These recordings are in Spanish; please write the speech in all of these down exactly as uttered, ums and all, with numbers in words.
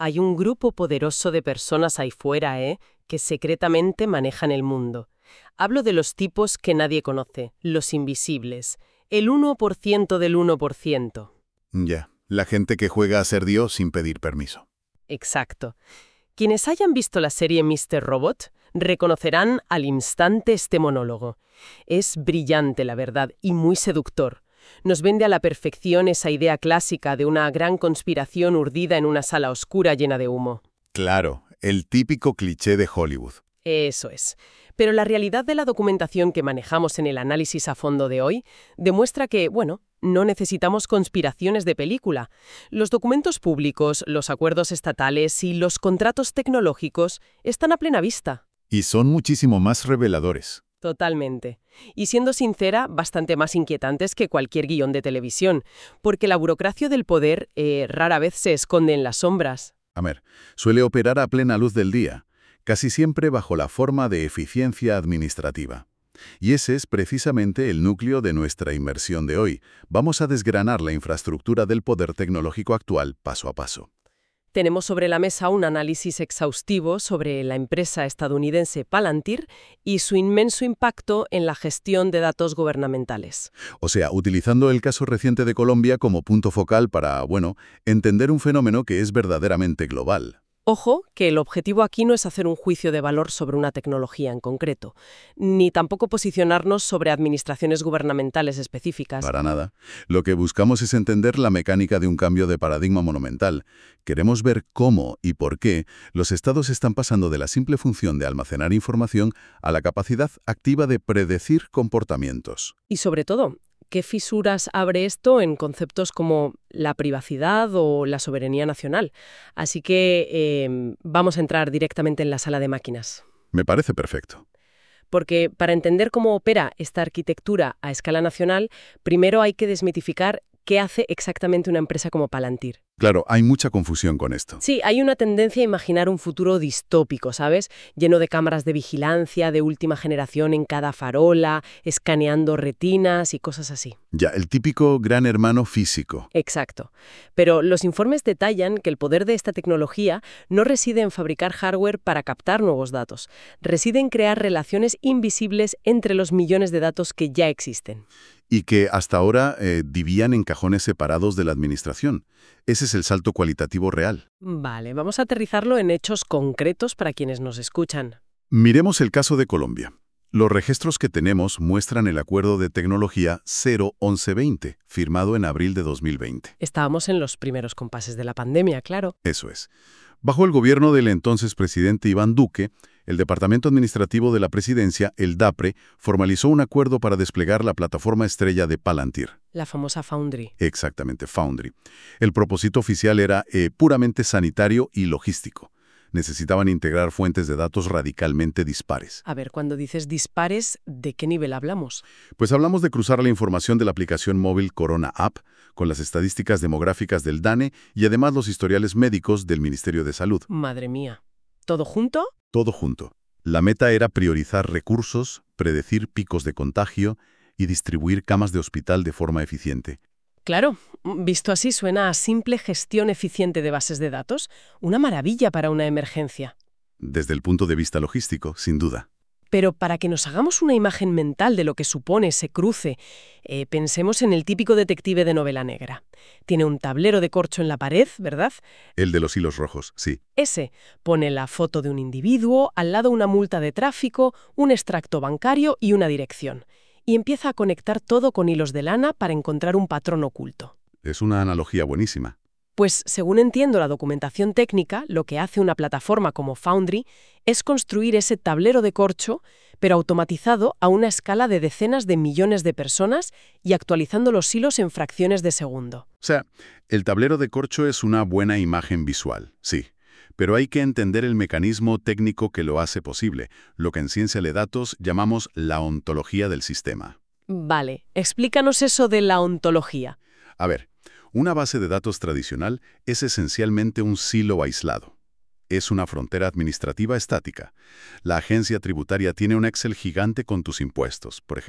Hay un grupo poderoso de personas ahí fuera, ¿eh?, que secretamente manejan el mundo. Hablo de los tipos que nadie conoce, los invisibles, el uno por ciento del uno por ciento. Ya, la gente que juega a ser Dios sin pedir permiso. Exacto. Quienes hayan visto la serie míster Robot reconocerán al instante este monólogo. Es brillante, la verdad, y muy seductor. Nos vende a la perfección esa idea clásica de una gran conspiración urdida en una sala oscura llena de humo. Claro, el típico cliché de Hollywood. Eso es. Pero la realidad de la documentación que manejamos en el análisis a fondo de hoy demuestra que, bueno, no necesitamos conspiraciones de película. Los documentos públicos, los acuerdos estatales y los contratos tecnológicos están a plena vista. Y son muchísimo más reveladores. Totalmente. Y siendo sincera, bastante más inquietantes que cualquier guión de televisión, porque la burocracia del poder eh, rara vez se esconde en las sombras. A ver, suele operar a plena luz del día, casi siempre bajo la forma de eficiencia administrativa. Y ese es precisamente el núcleo de nuestra inmersión de hoy. Vamos a desgranar la infraestructura del poder tecnológico actual paso a paso. Tenemos sobre la mesa un análisis exhaustivo sobre la empresa estadounidense Palantir y su inmenso impacto en la gestión de datos gubernamentales. O sea, utilizando el caso reciente de Colombia como punto focal para, bueno, entender un fenómeno que es verdaderamente global. Ojo, que el objetivo aquí no es hacer un juicio de valor sobre una tecnología en concreto, ni tampoco posicionarnos sobre administraciones gubernamentales específicas. Para nada. Lo que buscamos es entender la mecánica de un cambio de paradigma monumental. Queremos ver cómo y por qué los estados están pasando de la simple función de almacenar información a la capacidad activa de predecir comportamientos. Y sobre todo, ¿qué fisuras abre esto en conceptos como la privacidad o la soberanía nacional? Así que eh, vamos a entrar directamente en la sala de máquinas. Me parece perfecto. Porque para entender cómo opera esta arquitectura a escala nacional, primero hay que desmitificar qué hace exactamente una empresa como Palantir. Claro, hay mucha confusión con esto. Sí, hay una tendencia a imaginar un futuro distópico, ¿sabes? Lleno de cámaras de vigilancia de última generación en cada farola, escaneando retinas y cosas así. Ya, el típico gran hermano físico. Exacto. Pero los informes detallan que el poder de esta tecnología no reside en fabricar hardware para captar nuevos datos. Reside en crear relaciones invisibles entre los millones de datos que ya existen. Y que hasta ahora eh, vivían en cajones separados de la administración. Ese es el salto cualitativo real. Vale, vamos a aterrizarlo en hechos concretos para quienes nos escuchan. Miremos el caso de Colombia. Los registros que tenemos muestran el acuerdo de tecnología cero once veinte, firmado en abril de dos mil veinte. Estábamos en los primeros compases de la pandemia, claro. Eso es. Bajo el gobierno del entonces presidente Iván Duque, el Departamento Administrativo de la Presidencia, el DAPRE, formalizó un acuerdo para desplegar la plataforma estrella de Palantir. La famosa Foundry. Exactamente, Foundry. El propósito oficial era eh, puramente sanitario y logístico. Necesitaban integrar fuentes de datos radicalmente dispares. A ver, cuando dices dispares, ¿de qué nivel hablamos? Pues hablamos de cruzar la información de la aplicación móvil Corona App con las estadísticas demográficas del DANE y además los historiales médicos del Ministerio de Salud. Madre mía. ¿Todo junto? Todo junto. La meta era priorizar recursos, predecir picos de contagio y distribuir camas de hospital de forma eficiente. Claro, visto así suena a simple gestión eficiente de bases de datos, una maravilla para una emergencia. Desde el punto de vista logístico, sin duda. Pero para que nos hagamos una imagen mental de lo que supone ese cruce, eh, pensemos en el típico detective de novela negra. Tiene un tablero de corcho en la pared, ¿verdad? El de los hilos rojos, sí. Ese pone la foto de un individuo, al lado una multa de tráfico, un extracto bancario y una dirección. Y empieza a conectar todo con hilos de lana para encontrar un patrón oculto. Es una analogía buenísima. Pues, según entiendo la documentación técnica, lo que hace una plataforma como Foundry es construir ese tablero de corcho, pero automatizado a una escala de decenas de millones de personas y actualizando los hilos en fracciones de segundo. O sea, el tablero de corcho es una buena imagen visual, sí. Pero hay que entender el mecanismo técnico que lo hace posible, lo que en ciencia de datos llamamos la ontología del sistema. Vale, explícanos eso de la ontología. A ver, una base de datos tradicional es esencialmente un silo aislado. Es una frontera administrativa estática. La agencia tributaria tiene un Excel gigante con tus impuestos, por ejemplo.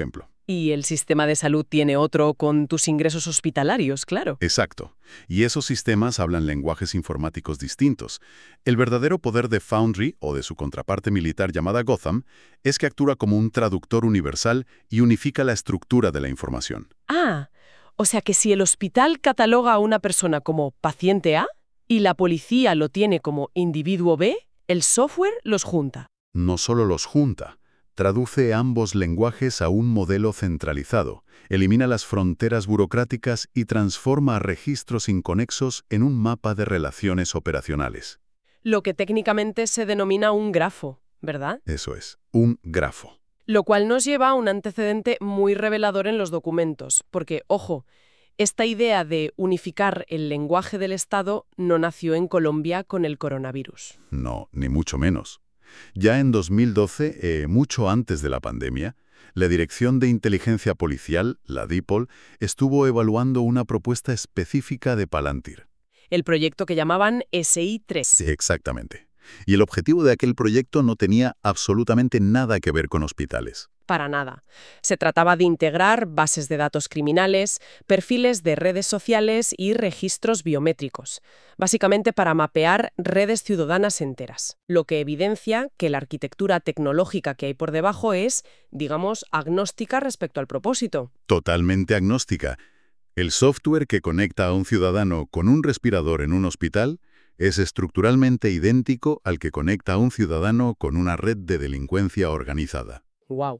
Y el sistema de salud tiene otro con tus ingresos hospitalarios, claro. Exacto. Y esos sistemas hablan lenguajes informáticos distintos. El verdadero poder de Foundry, o de su contraparte militar llamada Gotham, es que actúa como un traductor universal y unifica la estructura de la información. Ah, o sea que si el hospital cataloga a una persona como paciente A y la policía lo tiene como individuo B, el software los junta. No solo los junta, traduce ambos lenguajes a un modelo centralizado, elimina las fronteras burocráticas y transforma registros inconexos en un mapa de relaciones operacionales. Lo que técnicamente se denomina un grafo, ¿verdad? Eso es, un grafo. Lo cual nos lleva a un antecedente muy revelador en los documentos, porque, ojo, esta idea de unificar el lenguaje del Estado no nació en Colombia con el coronavirus. No, ni mucho menos. Ya en dos mil doce, eh, mucho antes de la pandemia, la Dirección de Inteligencia Policial, la DIPOL, estuvo evaluando una propuesta específica de Palantir. El proyecto que llamaban S I tres. Sí, exactamente. Y el objetivo de aquel proyecto no tenía absolutamente nada que ver con hospitales. Para nada. Se trataba de integrar bases de datos criminales, perfiles de redes sociales y registros biométricos, básicamente para mapear redes ciudadanas enteras, lo que evidencia que la arquitectura tecnológica que hay por debajo es, digamos, agnóstica respecto al propósito. Totalmente agnóstica. El software que conecta a un ciudadano con un respirador en un hospital es estructuralmente idéntico al que conecta a un ciudadano con una red de delincuencia organizada. ¡Wow!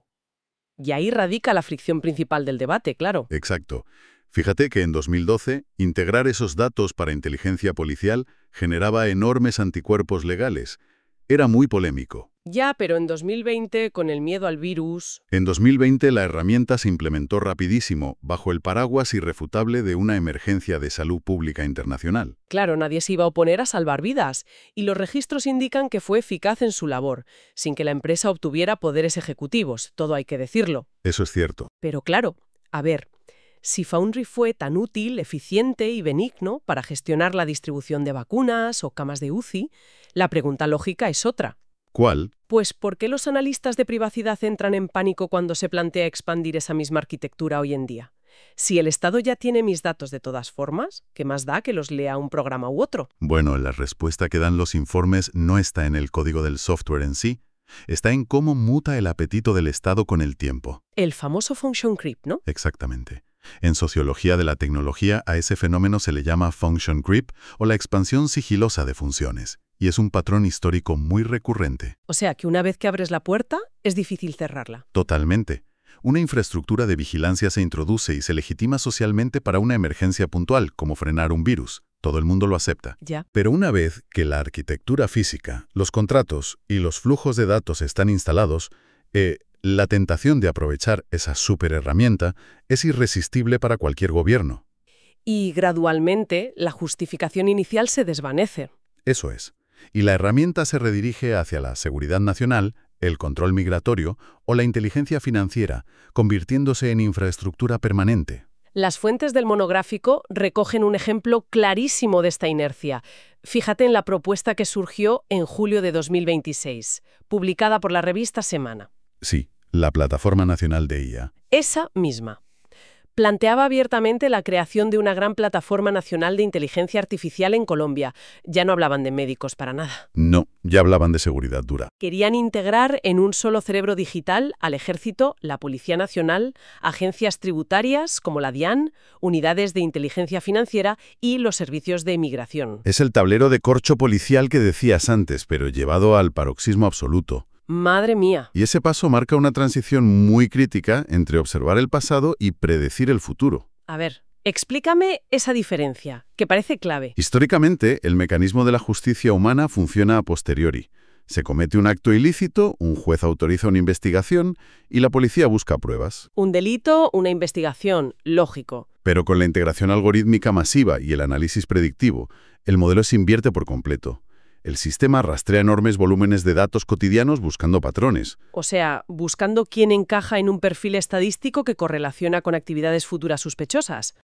Y ahí radica la fricción principal del debate, claro. Exacto. Fíjate que en dos mil doce, integrar esos datos para inteligencia policial generaba enormes anticuerpos legales. Era muy polémico. Ya, pero en dos mil veinte, con el miedo al virus... En dos mil veinte la herramienta se implementó rapidísimo, bajo el paraguas irrefutable de una emergencia de salud pública internacional. Claro, nadie se iba a oponer a salvar vidas, y los registros indican que fue eficaz en su labor, sin que la empresa obtuviera poderes ejecutivos, todo hay que decirlo. Eso es cierto. Pero claro, a ver, si Foundry fue tan útil, eficiente y benigno para gestionar la distribución de vacunas o camas de U C I, la pregunta lógica es otra. ¿Cuál? Pues ¿por qué los analistas de privacidad entran en pánico cuando se plantea expandir esa misma arquitectura hoy en día? Si el Estado ya tiene mis datos de todas formas, ¿qué más da que los lea un programa u otro? Bueno, la respuesta que dan los informes no está en el código del software en sí, está en cómo muta el apetito del Estado con el tiempo. El famoso function creep, ¿no? Exactamente. En sociología de la tecnología a ese fenómeno se le llama function creep o la expansión sigilosa de funciones, y es un patrón histórico muy recurrente. O sea que una vez que abres la puerta, es difícil cerrarla. Totalmente. Una infraestructura de vigilancia se introduce y se legitima socialmente para una emergencia puntual, como frenar un virus. Todo el mundo lo acepta. Ya. Pero una vez que la arquitectura física, los contratos y los flujos de datos están instalados, eh, la tentación de aprovechar esa superherramienta es irresistible para cualquier gobierno. Y gradualmente la justificación inicial se desvanece. Eso es. Y la herramienta se redirige hacia la seguridad nacional, el control migratorio o la inteligencia financiera, convirtiéndose en infraestructura permanente. Las fuentes del monográfico recogen un ejemplo clarísimo de esta inercia. Fíjate en la propuesta que surgió en julio de dos mil veintiséis, publicada por la revista Semana. Sí, la Plataforma Nacional de I A. Esa misma. Planteaba abiertamente la creación de una gran plataforma nacional de inteligencia artificial en Colombia. Ya no hablaban de médicos para nada. No, ya hablaban de seguridad dura. Querían integrar en un solo cerebro digital al Ejército, la Policía Nacional, agencias tributarias como la DIAN, unidades de inteligencia financiera y los servicios de inmigración. Es el tablero de corcho policial que decías antes, pero llevado al paroxismo absoluto. ¡Madre mía! Y ese paso marca una transición muy crítica entre observar el pasado y predecir el futuro. A ver, explícame esa diferencia, que parece clave. Históricamente, el mecanismo de la justicia humana funciona a posteriori. Se comete un acto ilícito, un juez autoriza una investigación y la policía busca pruebas. Un delito, una investigación, lógico. Pero con la integración algorítmica masiva y el análisis predictivo, el modelo se invierte por completo. El sistema rastrea enormes volúmenes de datos cotidianos buscando patrones. O sea, buscando quién encaja en un perfil estadístico que correlaciona con actividades futuras sospechosas.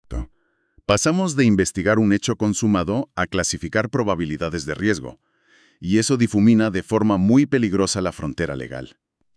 Pasamos de investigar un hecho consumado a clasificar probabilidades de riesgo. Y eso difumina de forma muy peligrosa la frontera legal.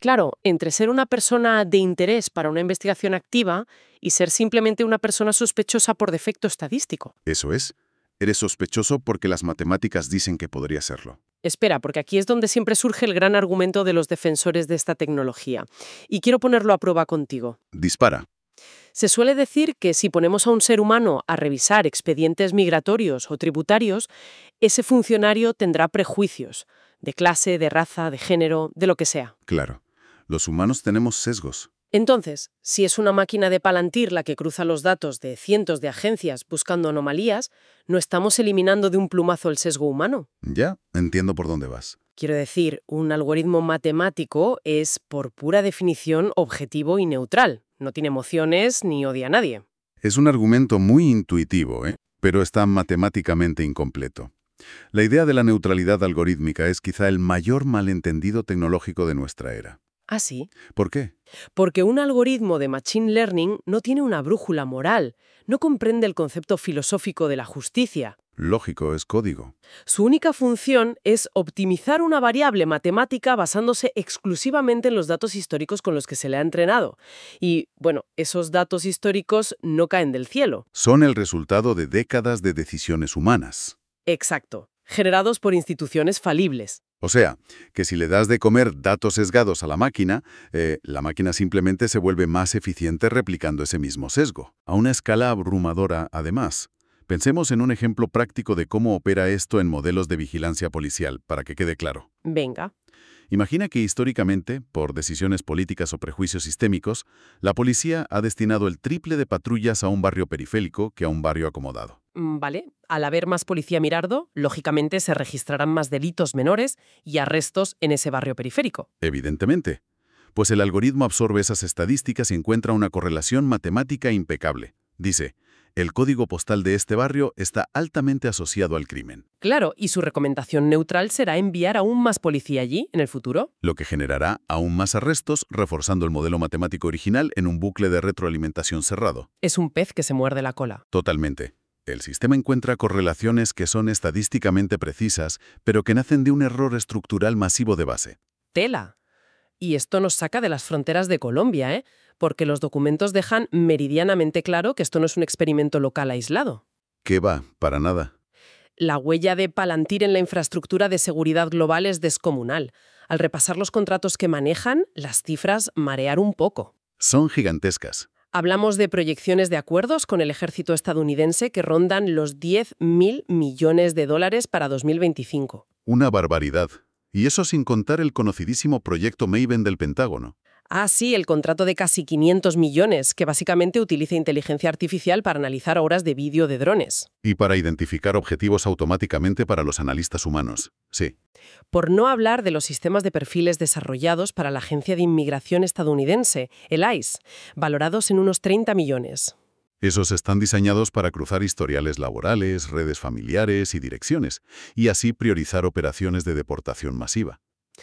Claro, entre ser una persona de interés para una investigación activa y ser simplemente una persona sospechosa por defecto estadístico. Eso es. Eres sospechoso porque las matemáticas dicen que podría serlo. Espera, porque aquí es donde siempre surge el gran argumento de los defensores de esta tecnología. Y quiero ponerlo a prueba contigo. Dispara. Se suele decir que si ponemos a un ser humano a revisar expedientes migratorios o tributarios, ese funcionario tendrá prejuicios, de clase, de raza, de género, de lo que sea. Claro. Los humanos tenemos sesgos. Entonces, si es una máquina de Palantir la que cruza los datos de cientos de agencias buscando anomalías, no estamos eliminando de un plumazo el sesgo humano. Ya, entiendo por dónde vas. Quiero decir, un algoritmo matemático es, por pura definición, objetivo y neutral. No tiene emociones ni odia a nadie. Es un argumento muy intuitivo, ¿eh? Pero está matemáticamente incompleto. La idea de la neutralidad algorítmica es quizá el mayor malentendido tecnológico de nuestra era. ¿Ah, sí? ¿Por qué? Porque un algoritmo de Machine Learning no tiene una brújula moral, no comprende el concepto filosófico de la justicia. Lógico, es código. Su única función es optimizar una variable matemática basándose exclusivamente en los datos históricos con los que se le ha entrenado. Y, bueno, esos datos históricos no caen del cielo. Son el resultado de décadas de decisiones humanas. Exacto. Generados por instituciones falibles. O sea, que si le das de comer datos sesgados a la máquina, eh, la máquina simplemente se vuelve más eficiente replicando ese mismo sesgo. A una escala abrumadora, además. Pensemos en un ejemplo práctico de cómo opera esto en modelos de vigilancia policial, para que quede claro. Venga. Imagina que históricamente, por decisiones políticas o prejuicios sistémicos, la policía ha destinado el triple de patrullas a un barrio periférico que a un barrio acomodado. Vale. Al haber más policía mirando, lógicamente se registrarán más delitos menores y arrestos en ese barrio periférico. Evidentemente. Pues el algoritmo absorbe esas estadísticas y encuentra una correlación matemática impecable. Dice, el código postal de este barrio está altamente asociado al crimen. Claro, y su recomendación neutral será enviar aún más policía allí en el futuro. Lo que generará aún más arrestos, reforzando el modelo matemático original en un bucle de retroalimentación cerrado. Es un pez que se muerde la cola. Totalmente. El sistema encuentra correlaciones que son estadísticamente precisas, pero que nacen de un error estructural masivo de base. Tela. Y esto nos saca de las fronteras de Colombia, ¿eh? Porque los documentos dejan meridianamente claro que esto no es un experimento local aislado. ¿Qué va? Para nada. La huella de Palantir en la infraestructura de seguridad global es descomunal. Al repasar los contratos que manejan, las cifras marean un poco. Son gigantescas. Hablamos de proyecciones de acuerdos con el ejército estadounidense que rondan los diez mil millones de dólares para dos mil veinticinco. Una barbaridad. Y eso sin contar el conocidísimo proyecto Maven del Pentágono. Ah, sí, el contrato de casi quinientos millones, que básicamente utiliza inteligencia artificial para analizar horas de vídeo de drones. Y para identificar objetivos automáticamente para los analistas humanos. Sí. Por no hablar de los sistemas de perfiles desarrollados para la Agencia de Inmigración estadounidense, el I C E, valorados en unos treinta millones. Esos están diseñados para cruzar historiales laborales, redes familiares y direcciones, y así priorizar operaciones de deportación masiva.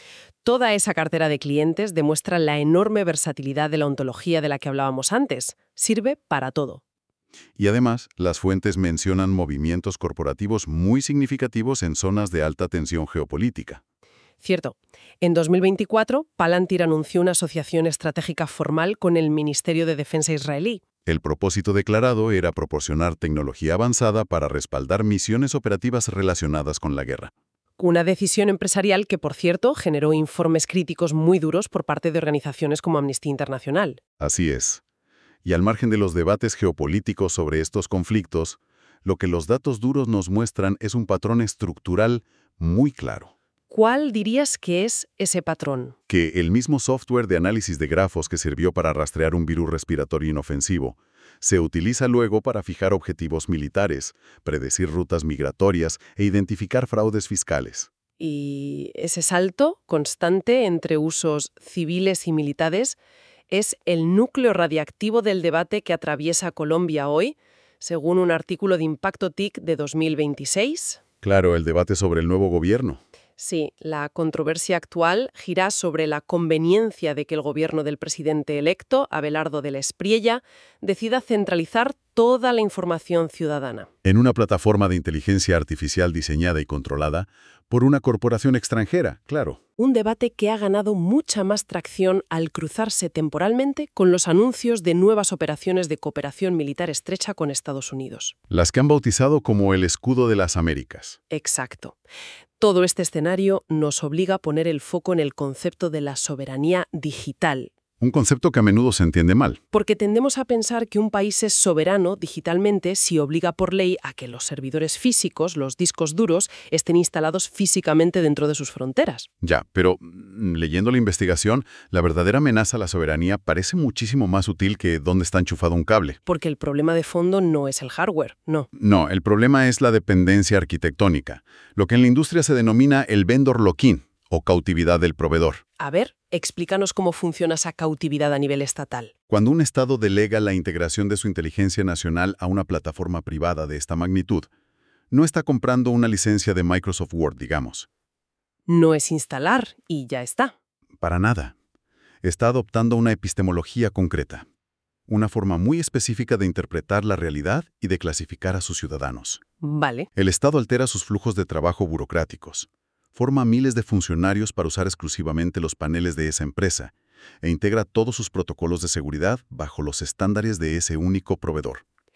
Toda esa cartera de clientes demuestra la enorme versatilidad de la ontología de la que hablábamos antes. Sirve para todo. Y además, las fuentes mencionan movimientos corporativos muy significativos en zonas de alta tensión geopolítica. Cierto. En dos mil veinticuatro, Palantir anunció una asociación estratégica formal con el Ministerio de Defensa israelí. El propósito declarado era proporcionar tecnología avanzada para respaldar misiones operativas relacionadas con la guerra. Una decisión empresarial que, por cierto, generó informes críticos muy duros por parte de organizaciones como Amnistía Internacional. Así es. Y al margen de los debates geopolíticos sobre estos conflictos, lo que los datos duros nos muestran es un patrón estructural muy claro. ¿Cuál dirías que es ese patrón? Que el mismo software de análisis de grafos que sirvió para rastrear un virus respiratorio inofensivo se utiliza luego para fijar objetivos militares, predecir rutas migratorias e identificar fraudes fiscales. Y ese salto constante entre usos civiles y militares es el núcleo radiactivo del debate que atraviesa Colombia hoy, según un artículo de Impacto T I C de dos mil veintiséis. Claro, el debate sobre el nuevo gobierno. Sí, la controversia actual gira sobre la conveniencia de que el gobierno del presidente electo, Abelardo de la Espriella, decida centralizar toda la información ciudadana. En una plataforma de inteligencia artificial diseñada y controlada Por una corporación extranjera, claro. Un debate que ha ganado mucha más tracción al cruzarse temporalmente con los anuncios de nuevas operaciones de cooperación militar estrecha con Estados Unidos. Las que han bautizado como el escudo de las Américas. Exacto. Todo este escenario nos obliga a poner el foco en el concepto de la soberanía digital. Un concepto que a menudo se entiende mal. Porque tendemos a pensar que un país es soberano digitalmente si obliga por ley a que los servidores físicos, los discos duros, estén instalados físicamente dentro de sus fronteras. Ya, pero mm, leyendo la investigación, la verdadera amenaza a la soberanía parece muchísimo más útil que dónde está enchufado un cable. Porque el problema de fondo no es el hardware, no. No, el problema es la dependencia arquitectónica, lo que en la industria se denomina el vendor lock-in, o cautividad del proveedor. A ver, explícanos cómo funciona esa cautividad a nivel estatal. Cuando un Estado delega la integración de su inteligencia nacional a una plataforma privada de esta magnitud, no está comprando una licencia de Microsoft Word, digamos. No es instalar y ya está. Para nada. Está adoptando una epistemología concreta, una forma muy específica de interpretar la realidad y de clasificar a sus ciudadanos. Vale. El Estado altera sus flujos de trabajo burocráticos, forma miles de funcionarios para usar exclusivamente los paneles de esa empresa e integra todos sus protocolos de seguridad bajo los estándares de ese único proveedor.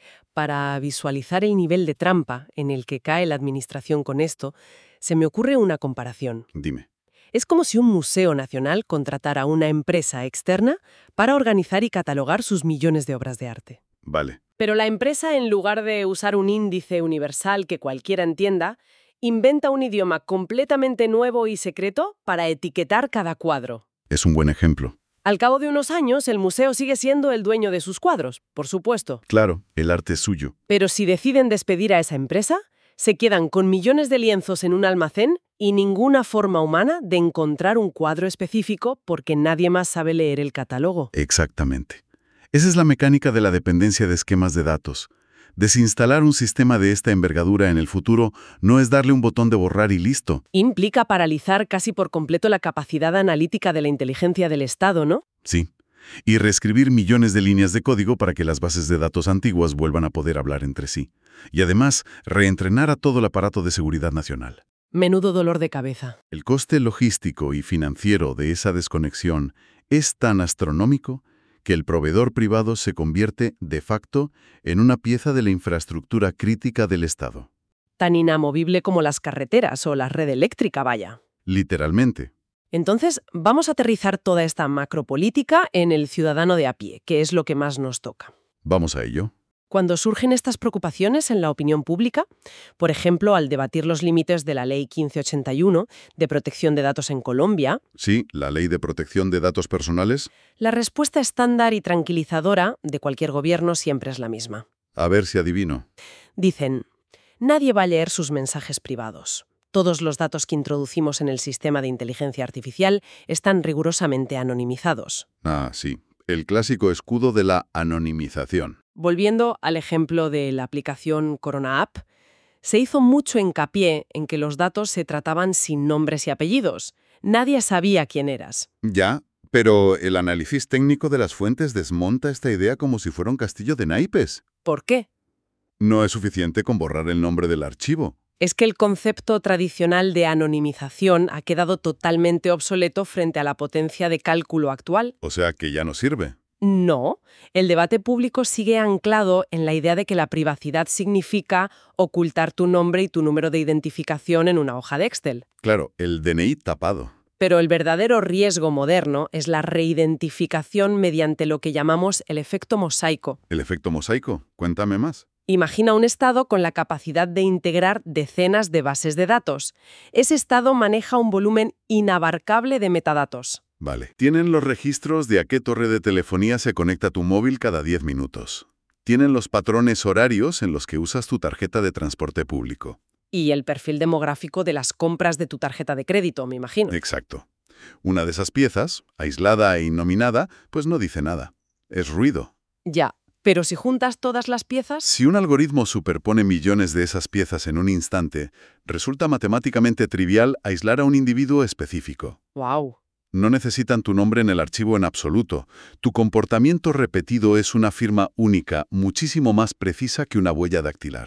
Para visualizar el nivel de trampa en el que cae la administración con esto, se me ocurre una comparación. Dime. Es como si un museo nacional contratara a una empresa externa para organizar y catalogar sus millones de obras de arte. Vale. Pero la empresa, en lugar de usar un índice universal que cualquiera entienda, inventa un idioma completamente nuevo y secreto para etiquetar cada cuadro. Es un buen ejemplo. Al cabo de unos años, el museo sigue siendo el dueño de sus cuadros, por supuesto. Claro, el arte es suyo. Pero si deciden despedir a esa empresa, se quedan con millones de lienzos en un almacén y ninguna forma humana de encontrar un cuadro específico porque nadie más sabe leer el catálogo. Exactamente. Esa es la mecánica de la dependencia de esquemas de datos. Desinstalar un sistema de esta envergadura en el futuro no es darle un botón de borrar y listo. Implica paralizar casi por completo la capacidad analítica de la inteligencia del Estado, ¿no? Sí. Y reescribir millones de líneas de código para que las bases de datos antiguas vuelvan a poder hablar entre sí. Y además, reentrenar a todo el aparato de seguridad nacional. Menudo dolor de cabeza. El coste logístico y financiero de esa desconexión es tan astronómico que el proveedor privado se convierte, de facto, en una pieza de la infraestructura crítica del Estado. Tan inamovible como las carreteras o la red eléctrica, vaya. Literalmente. Entonces, vamos a aterrizar toda esta macropolítica en el ciudadano de a pie, que es lo que más nos toca. Vamos a ello. Cuando surgen estas preocupaciones en la opinión pública, por ejemplo, al debatir los límites de la Ley quince ochenta y uno de protección de datos en Colombia, Sí, la Ley de Protección de Datos Personales. la respuesta estándar y tranquilizadora de cualquier gobierno siempre es la misma. A ver si adivino. Dicen, nadie va a leer sus mensajes privados. Todos los datos que introducimos en el sistema de inteligencia artificial están rigurosamente anonimizados. Ah, sí. El clásico escudo de la anonimización. Volviendo al ejemplo de la aplicación Corona App, se hizo mucho hincapié en que los datos se trataban sin nombres y apellidos. Nadie sabía quién eras. Ya, pero el análisis técnico de las fuentes desmonta esta idea como si fuera un castillo de naipes. ¿Por qué? No es suficiente con borrar el nombre del archivo. Es que el concepto tradicional de anonimización ha quedado totalmente obsoleto frente a la potencia de cálculo actual. O sea que ya no sirve. No, el debate público sigue anclado en la idea de que la privacidad significa ocultar tu nombre y tu número de identificación en una hoja de Excel. Claro, el D N I tapado. Pero el verdadero riesgo moderno es la reidentificación mediante lo que llamamos el efecto mosaico. ¿El efecto mosaico? Cuéntame más. Imagina un estado con la capacidad de integrar decenas de bases de datos. Ese estado maneja un volumen inabarcable de metadatos. Vale. Tienen los registros de a qué torre de telefonía se conecta tu móvil cada diez minutos. Tienen los patrones horarios en los que usas tu tarjeta de transporte público. Y el perfil demográfico de las compras de tu tarjeta de crédito, me imagino. Exacto. Una de esas piezas, aislada e innominada, pues no dice nada. Es ruido. Ya. Pero si juntas todas las piezas... Si un algoritmo superpone millones de esas piezas en un instante, resulta matemáticamente trivial aislar a un individuo específico. ¡Wow! No necesitan tu nombre en el archivo en absoluto. Tu comportamiento repetido es una firma única, muchísimo más precisa que una huella dactilar.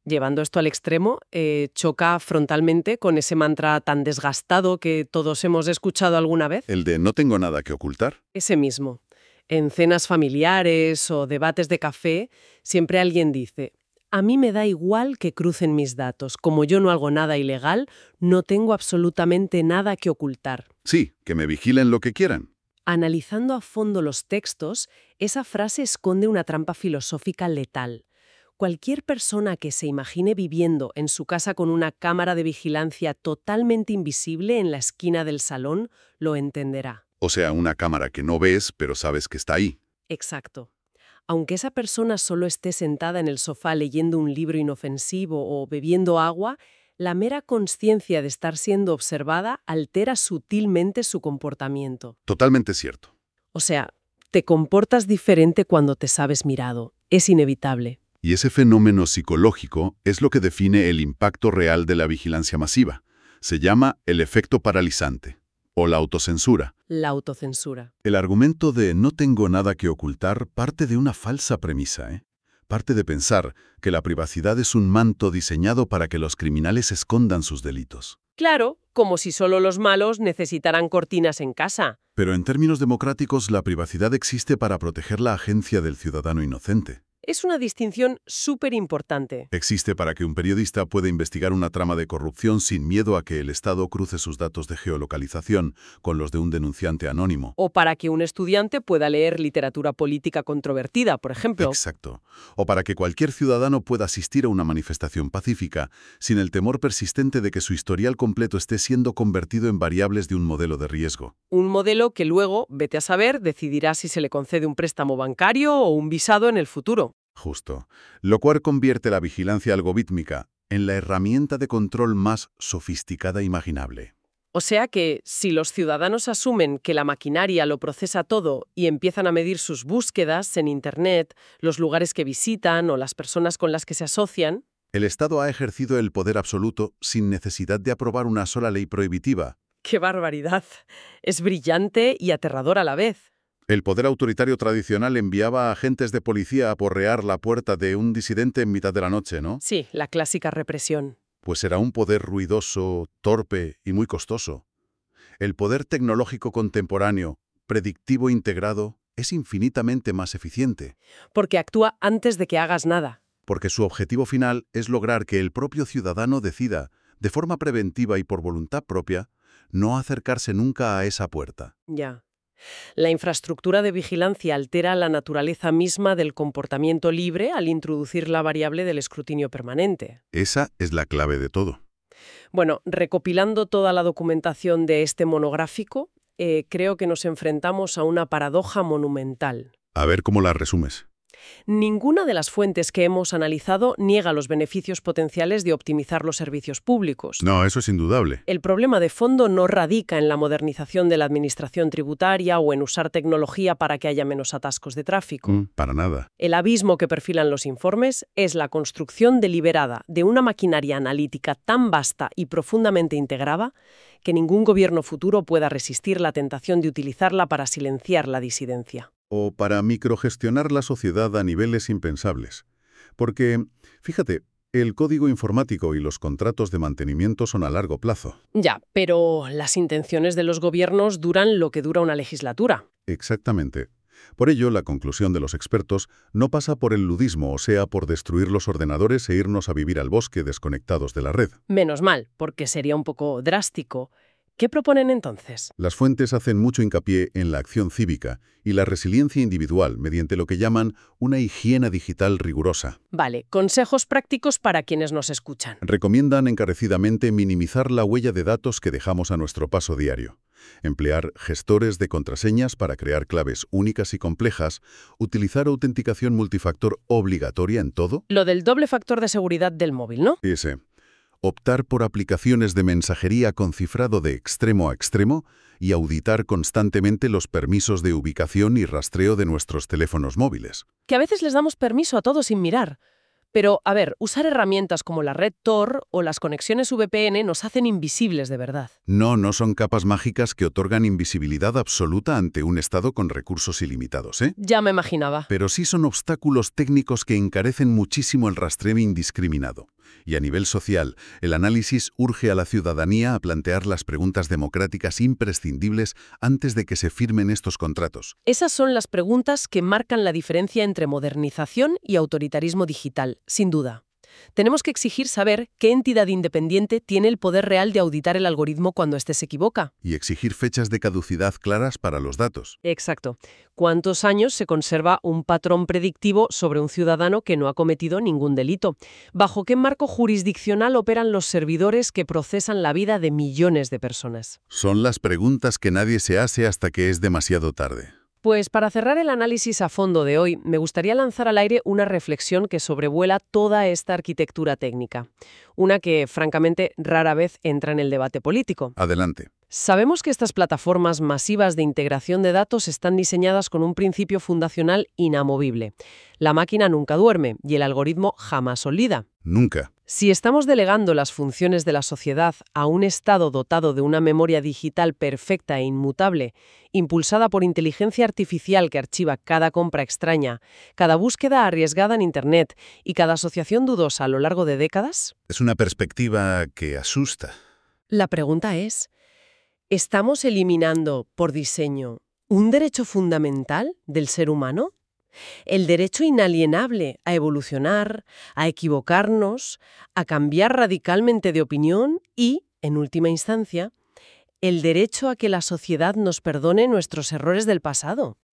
Llevando esto al extremo, eh, choca frontalmente con ese mantra tan desgastado que todos hemos escuchado alguna vez. El de no tengo nada que ocultar. Ese mismo. En cenas familiares o debates de café, siempre alguien dice: a mí me da igual que crucen mis datos. Como yo no hago nada ilegal, no tengo absolutamente nada que ocultar. Sí, que me vigilen lo que quieran. Analizando a fondo los textos, esa frase esconde una trampa filosófica letal. Cualquier persona que se imagine viviendo en su casa con una cámara de vigilancia totalmente invisible en la esquina del salón lo entenderá. O sea, una cámara que no ves, pero sabes que está ahí. Exacto. Aunque esa persona solo esté sentada en el sofá leyendo un libro inofensivo o bebiendo agua, la mera consciencia de estar siendo observada altera sutilmente su comportamiento. Totalmente cierto. O sea, te comportas diferente cuando te sabes mirado. Es inevitable. Y ese fenómeno psicológico es lo que define el impacto real de la vigilancia masiva. Se llama el efecto paralizante, o la autocensura. La autocensura. El argumento de no tengo nada que ocultar parte de una falsa premisa, ¿eh? Parte de pensar que la privacidad es un manto diseñado para que los criminales escondan sus delitos. Claro, como si solo los malos necesitaran cortinas en casa. Pero en términos democráticos, la privacidad existe para proteger la agencia del ciudadano inocente. Es una distinción súper importante. Existe para que un periodista pueda investigar una trama de corrupción sin miedo a que el Estado cruce sus datos de geolocalización con los de un denunciante anónimo. O para que un estudiante pueda leer literatura política controvertida, por ejemplo. Exacto. O para que cualquier ciudadano pueda asistir a una manifestación pacífica sin el temor persistente de que su historial completo esté siendo convertido en variables de un modelo de riesgo. Un modelo que luego, vete a saber, decidirá si se le concede un préstamo bancario o un visado en el futuro. Justo. Lo cual convierte la vigilancia algorítmica en la herramienta de control más sofisticada imaginable. O sea que, si los ciudadanos asumen que la maquinaria lo procesa todo y empiezan a medir sus búsquedas en Internet, los lugares que visitan o las personas con las que se asocian... El Estado ha ejercido el poder absoluto sin necesidad de aprobar una sola ley prohibitiva. ¡Qué barbaridad! Es brillante y aterrador a la vez. El poder autoritario tradicional enviaba a agentes de policía a aporrear la puerta de un disidente en mitad de la noche, ¿no? Sí, la clásica represión. Pues era un poder ruidoso, torpe y muy costoso. El poder tecnológico contemporáneo, predictivo integrado, es infinitamente más eficiente. Porque actúa antes de que hagas nada. Porque su objetivo final es lograr que el propio ciudadano decida, de forma preventiva y por voluntad propia, no acercarse nunca a esa puerta. Ya. La infraestructura de vigilancia altera la naturaleza misma del comportamiento libre al introducir la variable del escrutinio permanente. Esa es la clave de todo. Bueno, recopilando toda la documentación de este monográfico, eh, creo que nos enfrentamos a una paradoja monumental. A ver cómo la resumes. Ninguna de las fuentes que hemos analizado niega los beneficios potenciales de optimizar los servicios públicos. No, eso es indudable. El problema de fondo no radica en la modernización de la administración tributaria o en usar tecnología para que haya menos atascos de tráfico. Mm, para nada. El abismo que perfilan los informes es la construcción deliberada de una maquinaria analítica tan vasta y profundamente integrada que ningún gobierno futuro pueda resistir la tentación de utilizarla para silenciar la disidencia. O para microgestionar la sociedad a niveles impensables. Porque, fíjate, el código informático y los contratos de mantenimiento son a largo plazo. Ya, pero las intenciones de los gobiernos duran lo que dura una legislatura. Exactamente. Por ello, la conclusión de los expertos no pasa por el ludismo, o sea, por destruir los ordenadores e irnos a vivir al bosque desconectados de la red. Menos mal, porque sería un poco drástico. ¿Qué proponen entonces? Las fuentes hacen mucho hincapié en la acción cívica y la resiliencia individual mediante lo que llaman una higiene digital rigurosa. Vale, consejos prácticos para quienes nos escuchan. Recomiendan encarecidamente minimizar la huella de datos que dejamos a nuestro paso diario, emplear gestores de contraseñas para crear claves únicas y complejas, utilizar autenticación multifactor obligatoria en todo. Lo del doble factor de seguridad del móvil, ¿no? Ese. Optar por aplicaciones de mensajería con cifrado de extremo a extremo y auditar constantemente los permisos de ubicación y rastreo de nuestros teléfonos móviles. Que a veces les damos permiso a todos sin mirar. Pero, a ver, usar herramientas como la red Tor o las conexiones V P N nos hacen invisibles de verdad. No, no son capas mágicas que otorgan invisibilidad absoluta ante un Estado con recursos ilimitados, ¿eh? Ya me imaginaba. Pero sí son obstáculos técnicos que encarecen muchísimo el rastreo indiscriminado. Y a nivel social, el análisis urge a la ciudadanía a plantear las preguntas democráticas imprescindibles antes de que se firmen estos contratos. Esas son las preguntas que marcan la diferencia entre modernización y autoritarismo digital, sin duda. Tenemos que exigir saber qué entidad independiente tiene el poder real de auditar el algoritmo cuando éste se equivoca. Y exigir fechas de caducidad claras para los datos. Exacto. ¿Cuántos años se conserva un patrón predictivo sobre un ciudadano que no ha cometido ningún delito? ¿Bajo qué marco jurisdiccional operan los servidores que procesan la vida de millones de personas? Son las preguntas que nadie se hace hasta que es demasiado tarde. Pues para cerrar el análisis a fondo de hoy, me gustaría lanzar al aire una reflexión que sobrevuela toda esta arquitectura técnica. Una que, francamente, rara vez entra en el debate político. Adelante. Sabemos que estas plataformas masivas de integración de datos están diseñadas con un principio fundacional inamovible. La máquina nunca duerme y el algoritmo jamás olvida. Nunca. Si estamos delegando las funciones de la sociedad a un Estado dotado de una memoria digital perfecta e inmutable, impulsada por inteligencia artificial que archiva cada compra extraña, cada búsqueda arriesgada en Internet y cada asociación dudosa a lo largo de décadas, Es una perspectiva que asusta. la pregunta es, ¿estamos eliminando, por diseño, un derecho fundamental del ser humano? El derecho inalienable a evolucionar, a equivocarnos, a cambiar radicalmente de opinión y, en última instancia, el derecho a que la sociedad nos perdone nuestros errores del pasado.